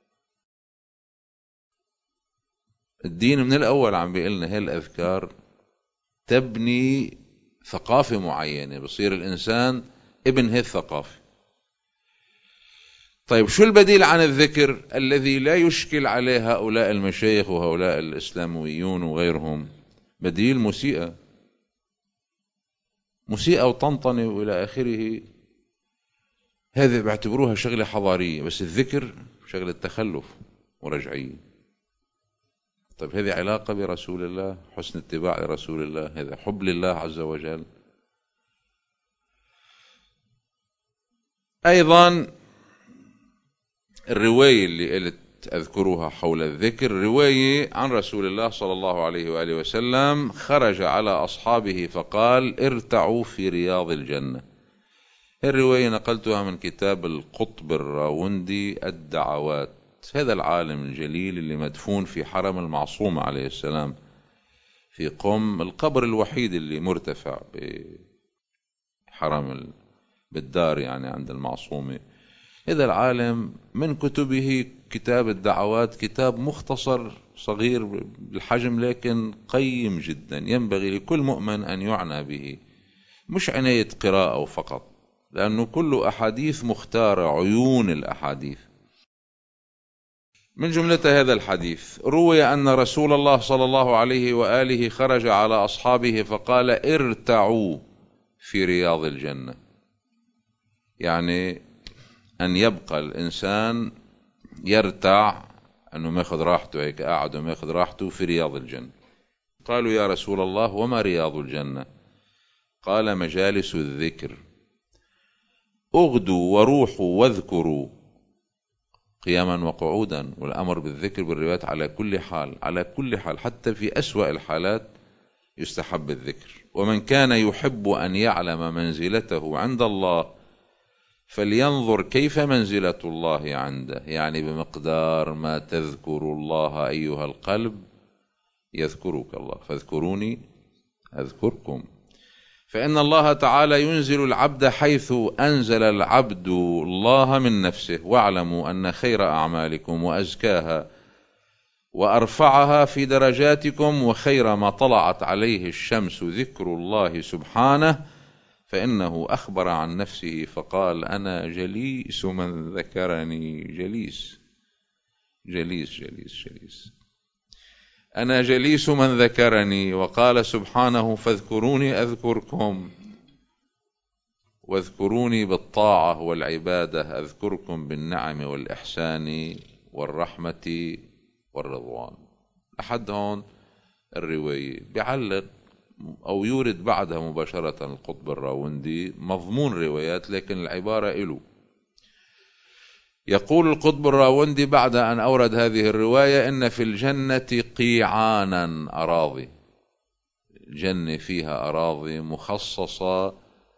الدين من الأول عم بيقلنا هي الأذكار تبني ثقافة معينة، بصير الإنسان ابن هي الثقافة. طيب شو البديل عن الذكر الذي لا يشكل عليه هؤلاء المشايخ وهؤلاء الإسلاميون وغيرهم؟ بديل موسيقى وطنطنة وإلى آخره. هذه بيعتبروها شغلة حضارية، بس الذكر شغلة تخلف ورجعية. طيب هذه علاقة برسول الله، حسن اتباع لرسول الله، هذا حب لله عز وجل. أيضا الرواية اللي قلت أذكرها حول الذكر رواية عن رسول الله صلى الله عليه وآله وسلم، خرج على أصحابه فقال: ارتعوا في رياض الجنة. الرواية نقلتها من كتاب القطب الراوندي الدعوات. هذا العالم الجليل اللي مدفون في حرم المعصومة عليه السلام في قم، القبر الوحيد اللي مرتفع بحرم بالدار يعني عند المعصومة. هذا العالم من كتبه كتاب الدعوات، كتاب مختصر صغير بالحجم لكن قيم جدا، ينبغي لكل مؤمن أن يعنى به، مش عناية قراءة فقط، لأنه كله أحاديث مختارة، عيون الأحاديث. من جملة هذا الحديث روي أن رسول الله صلى الله عليه وآله خرج على أصحابه فقال: ارتعوا في رياض الجنة، يعني أن يبقى الإنسان يرتع، أنه ما يأخذ راحته، هيك قاعد وما يأخذ راحته في رياض الجنة. قالوا: يا رسول الله وما رياض الجنة؟ قال: مجالس الذكر، اغدوا وروحوا واذكروا قياما وقعودا. والأمر بالذكر بالروايات على كل حال، على كل حال، حتى في أسوأ الحالات يستحب الذكر. ومن كان يحب أن يعلم منزلته عند الله فلينظر كيف منزلة الله عنده، يعني بمقدار ما تذكر الله أيها القلب يذكرك الله، فاذكروني أذكركم. فإن الله تعالى ينزل العبد حيث أنزل العبد الله من نفسه. واعلموا أن خير أعمالكم وأزكاها وأرفعها في درجاتكم وخير ما طلعت عليه الشمس ذكر الله سبحانه، فإنه أخبر عن نفسه فقال: أنا جليس من ذكرني. جليس جليس جليس جليس، أنا جليس من ذكرني. وقال سبحانه: فاذكروني أذكركم، واذكروني بالطاعة والعبادة أذكركم بالنعم والإحسان والرحمة والرضوان. لحد هون الرواية. بيعلق أو يورد بعدها مباشرة القطب الراوندي مضمون روايات، لكن العبارة إله. يقول القطب الراوندي بعد أن أورد هذه الرواية: إن في الجنة قيعانا، أراضي، الجنة فيها أراضي مخصصة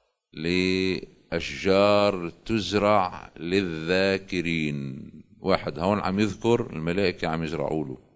لأشجار تزرع للذاكرين. واحد هون عم يذكر، الملائكة عم يزرعوا له.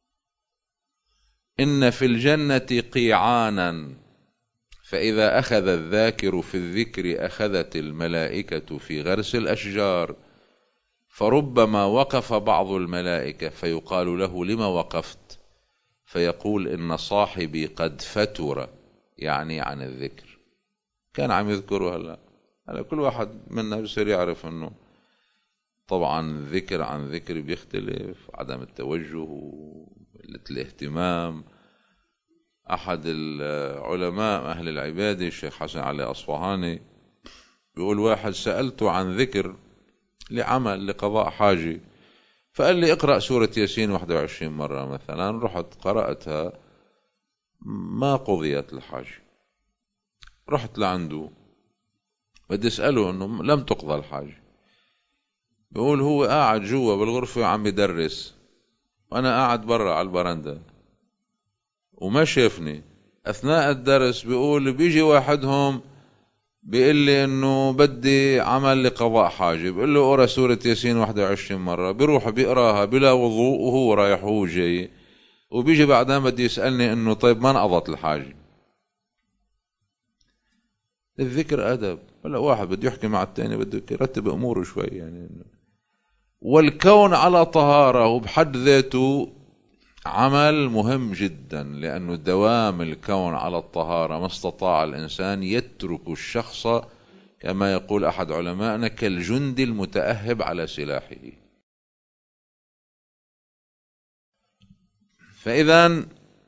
إن في الجنة قيعانا، فإذا أخذ الذاكر في الذكر أخذت الملائكة في غرس الأشجار، فربما وقف بعض الملائكة فيقال له: لما وقفت؟ فيقول: إن صاحبي قد فتر، يعني عن الذكر. كان عم يذكره. هلا كل واحد منا بصير يعرف أنه طبعا الذكر عن ذكر بيختلف، عدم التوجه وقلة الاهتمام. أحد العلماء أهل العبادة الشيخ حسن علي أصفهاني بيقول: واحد سألته عن ذكر لعمل لقضاء حاجة، فقال لي: اقرأ سورة ياسين 21 مرة مثلا. رحت قرأتها، ما قضيت الحاجة. رحت لعنده بدي اسأله انه لم تقضى الحاجة. بيقول هو قاعد جوا بالغرفة وعم يدرس، وانا قاعد برا على البرندة وما شافني اثناء الدرس. بيقول بيجي واحدهم بيقول لي انه بدي عمل لقضاء حاجة، بقول له اقرا سورة ياسين 21 مرة، بيروح بيقراها بلا وضوء وهو رايح وهو جاي، وبيجي بعدين بدي يسألني انه طيب ما انقضت الحاجة. الذكر ادب، ولا واحد بده يحكي مع الثاني بده يرتب اموره شوي يعني. والكون على طهارة وبحد ذاته عمل مهم جدا، لأنه دوام الكون على الطهارة ما استطاع الإنسان يترك الشخص كما يقول أحد علمائنا كالجندي المتأهب على سلاحه. فإذا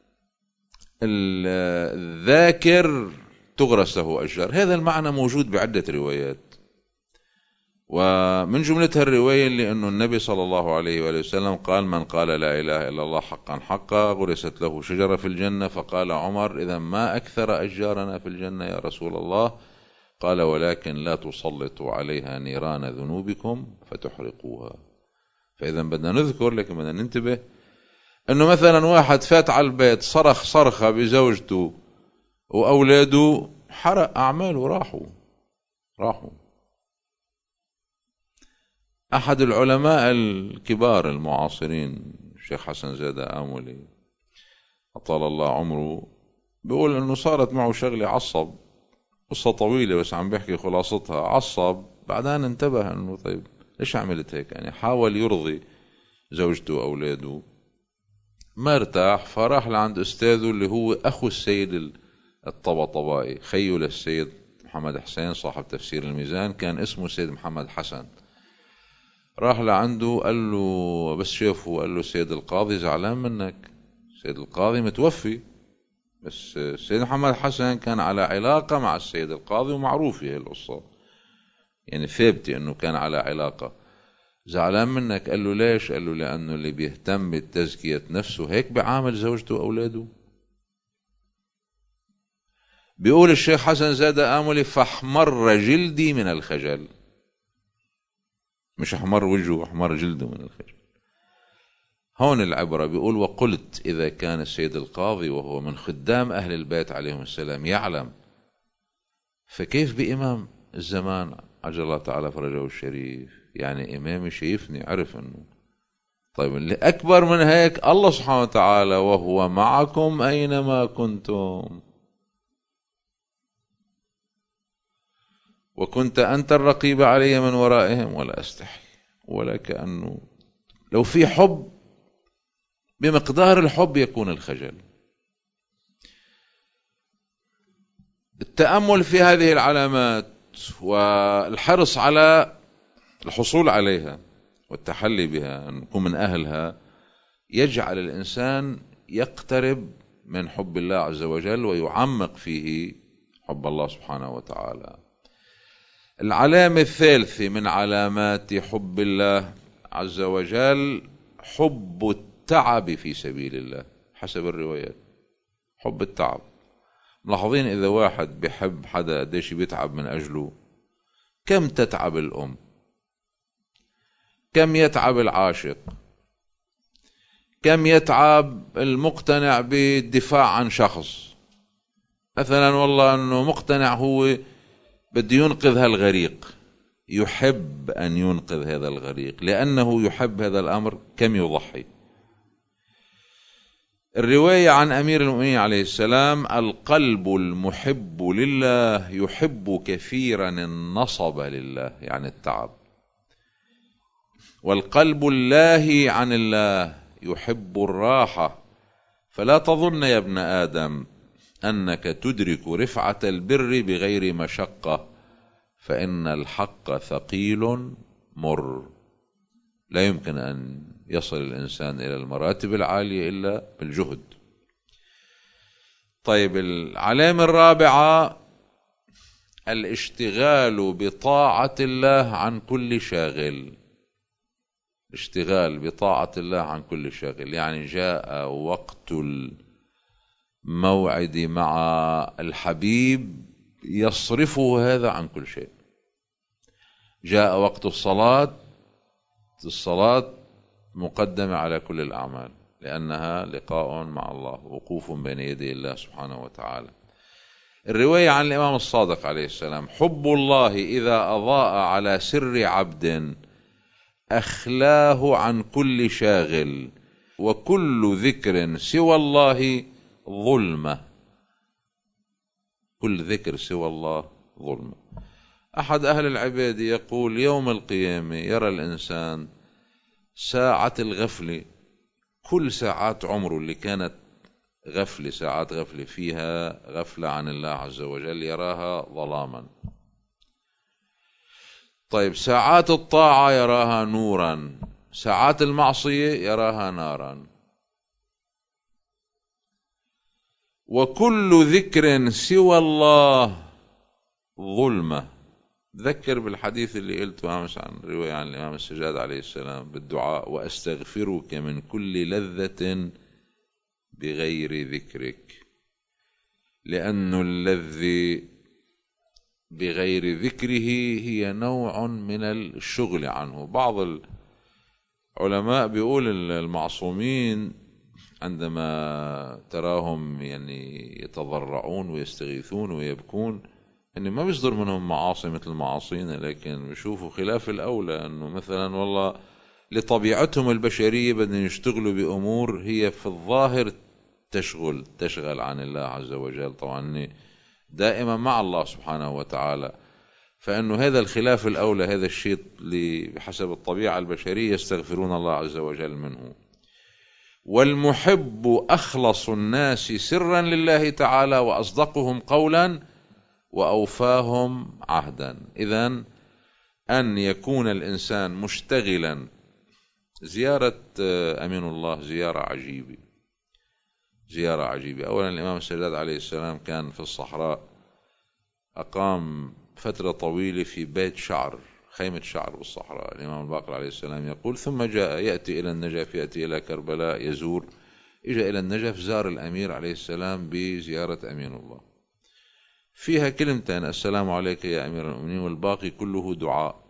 الذاكر تغرس له أشجار، هذا المعنى موجود بعدة روايات، ومن جملتها الرواية اللي أنه النبي صلى الله عليه وآله وسلم قال: من قال لا إله إلا الله حقا حقا غرست له شجرة في الجنة. فقال عمر: إذا ما أكثر أشجارنا في الجنة يا رسول الله؟ قال: ولكن لا تسلطوا عليها نيران ذنوبكم فتحرقوها. فإذا بدنا نذكر، لكن بدنا ننتبه أنه مثلا واحد فات على البيت صرخ صرخة بزوجته وأولاده، حرق أعماله، راحوا. أحد العلماء الكبار المعاصرين الشيخ حسن زادة آمولي أطال الله عمره، بيقول أنه صارت معه شغلة عصب، قصة طويلة بس عم بيحكي خلاصتها. عصب بعدين انتبه أنه طيب ليش عملت هيك، يعني حاول يرضي زوجته وأولاده، ما ارتاح، فراح لعند أستاذه اللي هو أخو السيد الطباطبائي، خيو للسيد محمد حسين صاحب تفسير الميزان، كان اسمه السيد محمد حسن. راح لعنده قال له، بس شافه قال له: السيد القاضي زعلان منك، السيد القاضي متوفي. بس السيد محمد حسن كان على علاقة مع السيد القاضي، ومعروفة هي القصة يعني ثابتة انه كان على علاقة. زعلان منك؟ قال له: ليش؟ قال له: لأنه اللي بيهتم بتزكية نفسه هيك بعامل زوجته وأولاده. بيقول الشيخ حسن زاد آملي: فاحمر جلدي من الخجل، مش احمر وجهه، احمر جلده من الخجل. هون العبرة. بيقول: وقلت إذا كان السيد القاضي وهو من خدام أهل البيت عليهم السلام يعلم، فكيف بإمام الزمان عجل الله تعالى فرجه الشريف؟ يعني إمامي شايفني، عرف أنه طيب اللي أكبر من هيك الله سبحانه وتعالى: وهو معكم أينما كنتم وكنت أنت الرقيب علي من ورائهم ولا أستحي. ولا كأنه لو في حب بمقدار الحب يكون الخجل. التأمل في هذه العلامات والحرص على الحصول عليها والتحلي بها، أن نكون من أهلها، يجعل الإنسان يقترب من حب الله عز وجل ويعمق فيه حب الله سبحانه وتعالى. العلامة الثالثة من علامات حب الله عز وجل حب التعب في سبيل الله حسب الروايات. حب التعب. ملاحظين إذا واحد بيحب حدا قديش بيتعب من أجله؟ كم تتعب الأم، كم يتعب العاشق، كم يتعب المقتنع بالدفاع عن شخص. مثلا والله أنه مقتنع هو بده ينقذ هالغريق، يحب أن ينقذ هذا الغريق لأنه يحب هذا الأمر، كم يضحي. الرواية عن أمير المؤمنين عليه السلام: القلب المحب لله يحب كثيرا النصب لله، يعني التعب. والقلب اللاهي عن الله يحب الراحة. فلا تظن يا ابن آدم أنك تدرك رفعة البر بغير مشقة، فإن الحق ثقيل مر، لا يمكن أن يصل الإنسان إلى المراتب العالية إلا بالجهد. طيب، العلامة الرابعة: الاشتغال بطاعة الله عن كل شاغل. اشتغال بطاعة الله عن كل شاغل، يعني جاء وقت الموعد مع الحبيب يصرفه هذا عن كل شيء. جاء وقت الصلاة مقدمة على كل الأعمال، لأنها لقاء مع الله، وقوف بين يدي الله سبحانه وتعالى. الرواية عن الإمام الصادق عليه السلام: حب الله إذا أضاء على سر عبد أخلاه عن كل شاغل، وكل ذكر سوى الله ظلمة. كل ذكر سوى الله ظلمة. أحد أهل العباد يقول: يوم القيامة يرى الإنسان ساعة الغفلة، كل ساعات عمره اللي كانت غفلة، ساعات غفلة فيها غفلة عن الله عز وجل، يراها ظلاما. طيب، ساعات الطاعة يراها نورا، ساعات المعصية يراها نارا. وكل ذكر سوى الله ظلمة. ذكر بالحديث اللي قلته أمس عن رواية عن الإمام السجاد عليه السلام بالدعاء: وأستغفرك من كل لذة بغير ذكرك. لأن اللذة بغير ذكره هي نوع من الشغل عنه. بعض العلماء بيقول المعصومين عندما تراهم يعني يتضرعون ويستغيثون ويبكون، إن ما بيصدر منهم معاصي مثل معاصينا، لكن بيشوفوا خلاف الأولى، أنه مثلا والله لطبيعتهم البشرية بدهم يشتغلوا بأمور هي في الظاهر تشغل عن الله عز وجل، طبعا دائما مع الله سبحانه وتعالى. فإنه هذا الخلاف الأولى، هذا الشيء اللي بحسب الطبيعة البشرية يستغفرون الله عز وجل منه. والمحب أخلص الناس سرا لله تعالى، وأصدقهم قولا، وأوفاهم عهدا. إذن أن يكون الإنسان مشتغلا. زيارة أمين الله زيارة عجيبة، زيارة عجيبة. أولا الإمام السجاد عليه السلام كان في الصحراء، أقام فترة طويلة في بيت شعر، خيمة شعر بالصحراء. الإمام الباقر عليه السلام يقول: ثم جاء يأتي إلى النجف، يأتي إلى كربلاء يزور. إجا إلى النجف، زار الأمير عليه السلام بزيارة أمين الله، فيها كلمتين: السلام عليك يا أمير المؤمنين، والباقي كله دعاء.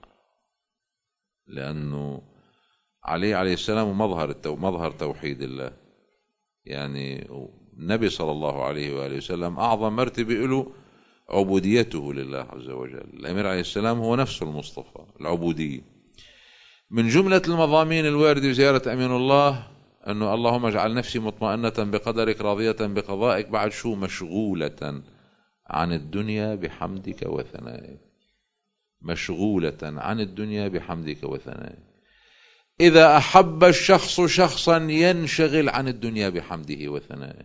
لأنه علي عليه السلام مظهر توحيد الله، يعني النبي صلى الله عليه وآله وسلم أعظم مرتبة له عبوديته لله عز وجل. الأمير عليه السلام هو نفسه المصطفى، العبودية. من جملة المضامين الواردة بزيارة أمين الله أنه: اللهم اجعل نفسي مطمئنة بقدرك راضية بقضائك، بعد شو؟ مشغولة عن الدنيا بحمدك وثنائك. مشغولة عن الدنيا بحمدك وثنائك. إذا أحب الشخص شخصا ينشغل عن الدنيا بحمده وثنائه.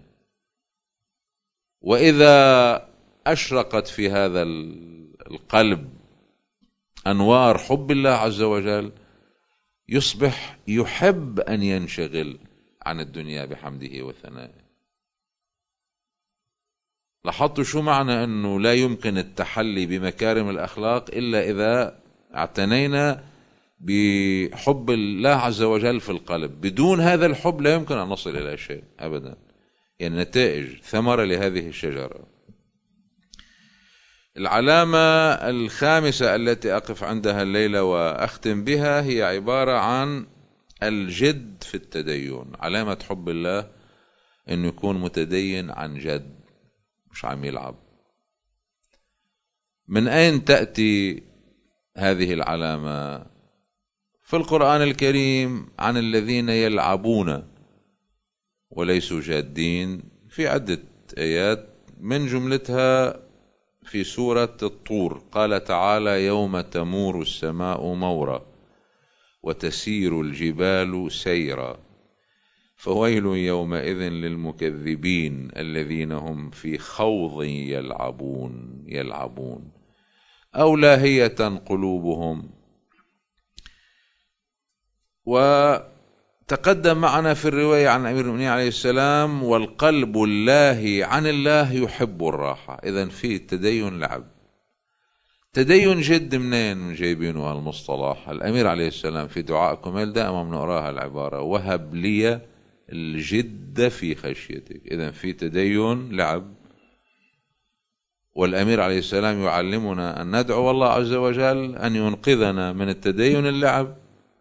وإذا أشرقت في هذا القلب أنوار حب الله عز وجل، يصبح يحب أن ينشغل عن الدنيا بحمده وثنائه. لاحظتوا شو معنى أنه لا يمكن التحلي بمكارم الأخلاق إلا إذا اعتنينا بحب الله عز وجل في القلب. بدون هذا الحب لا يمكن أن نصل إلى شيء أبدا. يعني نتائج ثمرة لهذه الشجرة. العلامة الخامسة التي أقف عندها الليلة وأختم بها هي عبارة عن الجد في التدين. علامة حب الله أنه يكون متدين عن جد، مش عم يلعب. من أين تأتي هذه العلامة؟ في القرآن الكريم عن الذين يلعبون وليسوا جادين في عدة آيات، من جملتها في سورة الطور قال تعالى: يوم تمور السماء مورا وتسير الجبال سيرا فويل يومئذ للمكذبين الذين هم في خوض يلعبون أو لاهية قلوبهم. وتقدم معنا في الرواية عن أمير المؤمنين عليه السلام: والقلب اللاهي عن الله يحب الراحة. إذن في التدين لعب. تدين جد منين جايبينه هالمصطلح؟ الأمير عليه السلام في دعاء كمال دائما بنقراها العبارة: وهب لي الجد في خشيتك. إذن في تدين لعب. والأمير عليه السلام يعلمنا أن ندعو الله عز وجل أن ينقذنا من التدين اللعب،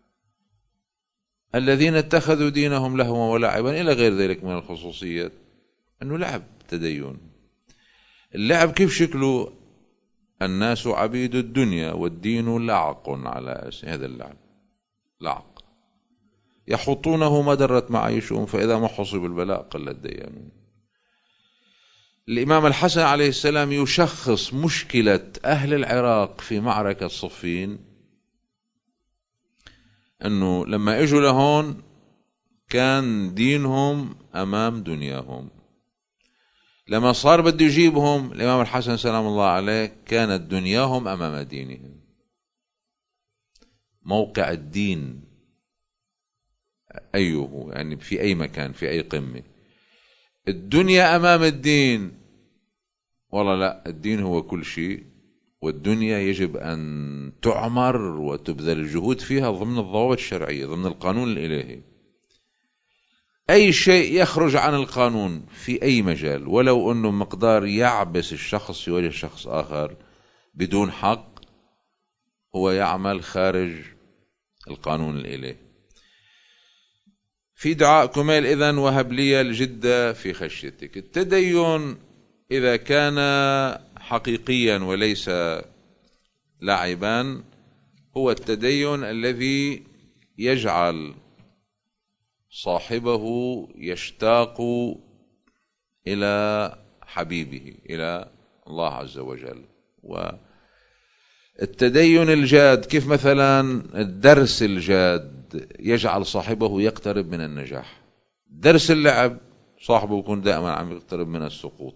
الذين اتخذوا دينهم لهوا ولعبا إلى غير ذلك من الخصوصيات، أنه لعب تدين. اللعب كيف شكله؟ الناس عبيد الدنيا والدين لعق على هذا اللعب، لعق يحطونه ما درت معايشهم، فإذا ما حصب البلاء قلت ديانهم. الإمام الحسن عليه السلام يشخص مشكلة أهل العراق في معركة صفين، أنه لما إجوا لهون كان دينهم أمام دنياهم، لما صار بده يجيبهم الإمام الحسن سلام الله عليه كانت دنياهم أمام دينهم. موقع الدين أيه، يعني في أي مكان، في أي قمة، الدنيا أمام الدين، والله لا، الدين هو كل شيء، والدنيا يجب أن تعمر وتبذل الجهود فيها ضمن الضوابط الشرعية، ضمن القانون الإلهي. أي شيء يخرج عن القانون في أي مجال، ولو أنه مقدار يعبس الشخص في وجه شخص آخر بدون حق، هو يعمل خارج القانون الإلهي. في دعاء كميل إذن: وهب لي الجدة في خشيتك. التدين إذا كان حقيقيا وليس لعبا، هو التدين الذي يجعل صاحبه يشتاق إلى حبيبه، إلى الله عز وجل. والتدين الجاد، كيف مثلا الدرس الجاد يجعل صاحبه يقترب من النجاح، درس اللعب صاحبه يكون دائما عم يقترب من السقوط.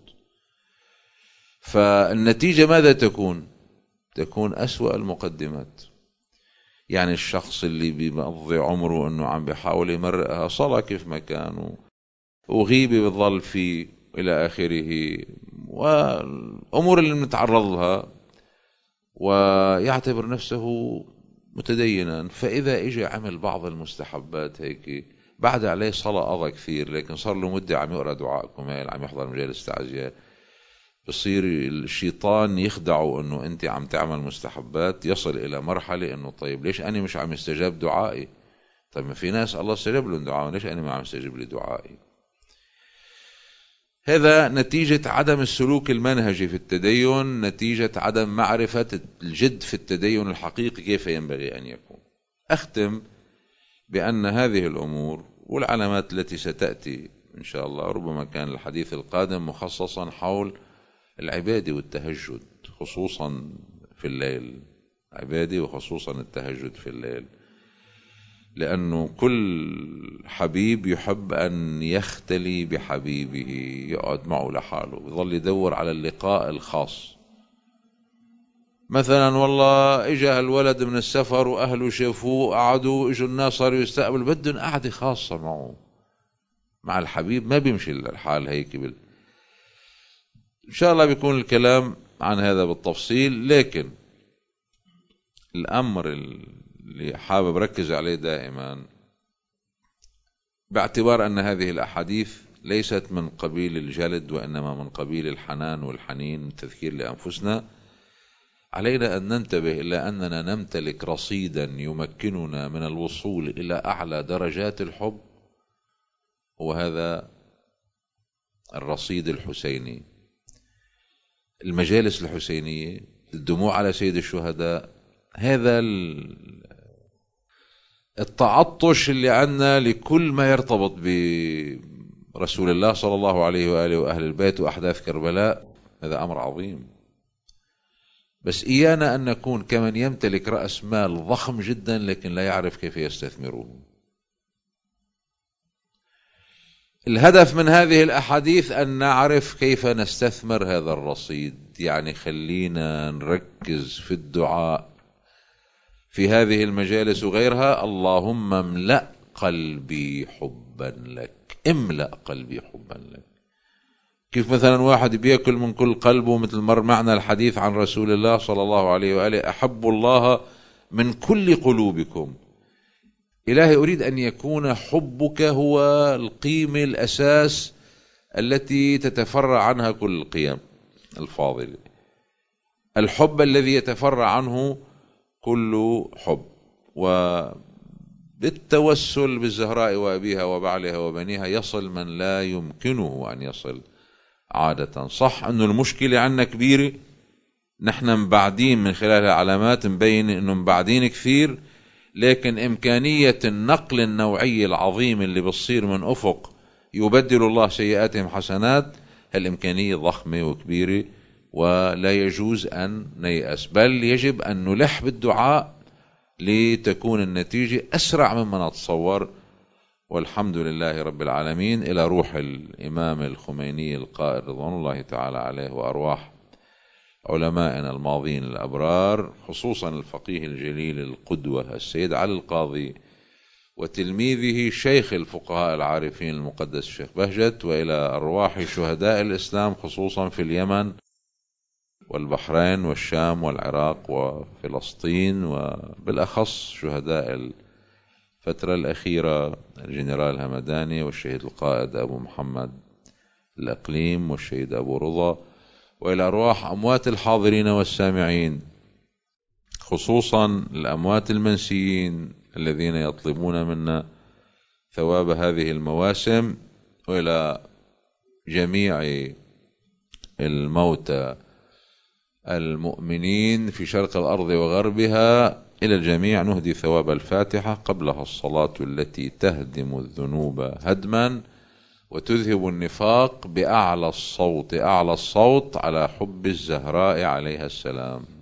فالنتيجة ماذا تكون؟ تكون أسوأ المقدمات. يعني الشخص اللي بيقضي عمره أنه عم بيحاول يمرقها صلاة كيف ما كان، وغيبة بظل فيه إلى آخره، والأمور اللي بنتعرض لها، ويعتبر نفسه متدينا. فإذا إجى عمل بعض المستحبات هيك، بعد عليه صلاة قضى كثير، لكن صار له مدة عم يقرأ دعاء كمال، عم يحضر مجالس تعزية، بصير الشيطان يخدعه انه انت عم تعمل مستحبات، يصل الى مرحلة انه طيب ليش انا مش عم يستجاب دعائي؟ طيب ما في ناس الله استجاب لهم دعائهم، ليش انا ما عم يستجيب لي دعائي؟ هذا نتيجة عدم السلوك المنهجي في التدين، نتيجة عدم معرفة الجد في التدين الحقيقي كيف ينبغي ان يكون. اختم بان هذه الامور والعلامات التي ستأتي ان شاء الله، ربما كان الحديث القادم مخصصا حول العبادة والتهجد، خصوصا في الليل، عبادة وخصوصا التهجد في الليل، لأنه كل حبيب يحب أن يختلي بحبيبه، يقعد معه لحاله، يظل يدور على اللقاء الخاص. مثلا والله إجا الولد من السفر وأهله شافوه، قعدوا، إجوا الناس صاروا يستقبل، بدهم قعدة خاصة معه، مع الحبيب. ما بيمشي الحال هيك إن شاء الله بيكون الكلام عن هذا بالتفصيل. لكن الأمر اللي حابب ركز عليه دائما، باعتبار أن هذه الأحاديث ليست من قبيل الجلد وإنما من قبيل الحنان والحنين، التذكير لأنفسنا، علينا أن ننتبه إلى أننا نمتلك رصيدا يمكننا من الوصول إلى أعلى درجات الحب، وهذا الرصيد الحسيني. المجالس الحسينية، الدموع على سيد الشهداء، هذا التعطش اللي عنا لكل ما يرتبط برسول الله صلى الله عليه وآله وأهل البيت وأحداث كربلاء، هذا أمر عظيم. بس إيانا أن نكون كمن يمتلك رأس مال ضخم جدا لكن لا يعرف كيف يستثمره. الهدف من هذه الأحاديث أن نعرف كيف نستثمر هذا الرصيد. يعني خلينا نركز في الدعاء في هذه المجالس وغيرها: اللهم املأ قلبي حبا لك، املأ قلبي حبا لك. كيف مثلا واحد بيأكل من كل قلبه، مثل مر معنا الحديث عن رسول الله صلى الله عليه وآله: أحب الله من كل قلوبكم. إلهي أريد أن يكون حبك هو القيمة الأساس التي تتفرع عنها كل القيم الفاضلة، الحب الذي يتفرع عنه كل حب. وبالتوسل بالزهراء وأبيها وبعلها وبنيها يصل من لا يمكنه أن يصل عادة. صح أنه المشكلة عنا كبيرة، نحن مبعدين من خلال العلامات مبين أنه مبعدين كثير، لكن إمكانية النقل النوعي العظيم اللي بصير من أفق يبدل الله سيئاتهم حسنات، هالإمكانية ضخمة وكبيرة، ولا يجوز أن نيأس، بل يجب أن نلح بالدعاء لتكون النتيجة أسرع مما نتصور. والحمد لله رب العالمين. إلى روح الإمام الخميني القائل رضوان الله تعالى عليه، وأرواح علمائنا الماضين الأبرار، خصوصا الفقيه الجليل القدوة السيد علي القاضي، وتلميذه شيخ الفقهاء العارفين المقدس الشيخ بهجت، وإلى أرواح شهداء الإسلام خصوصا في اليمن والبحرين والشام والعراق وفلسطين، وبالأخص شهداء الفترة الأخيرة الجنرال همداني والشهيد القائد أبو محمد الأقليم والشهيد أبو رضا، وإلى أرواح أموات الحاضرين والسامعين، خصوصا الأموات المنسيين الذين يطلبون منا ثواب هذه المواسم، وإلى جميع الموتى المؤمنين في شرق الأرض وغربها. إلى الجميع نهدي ثواب الفاتحة، قبلها الصلاة التي تهدم الذنوب هدما وتذهب النفاق بأعلى الصوت، أعلى الصوت على حب الزهراء عليها السلام.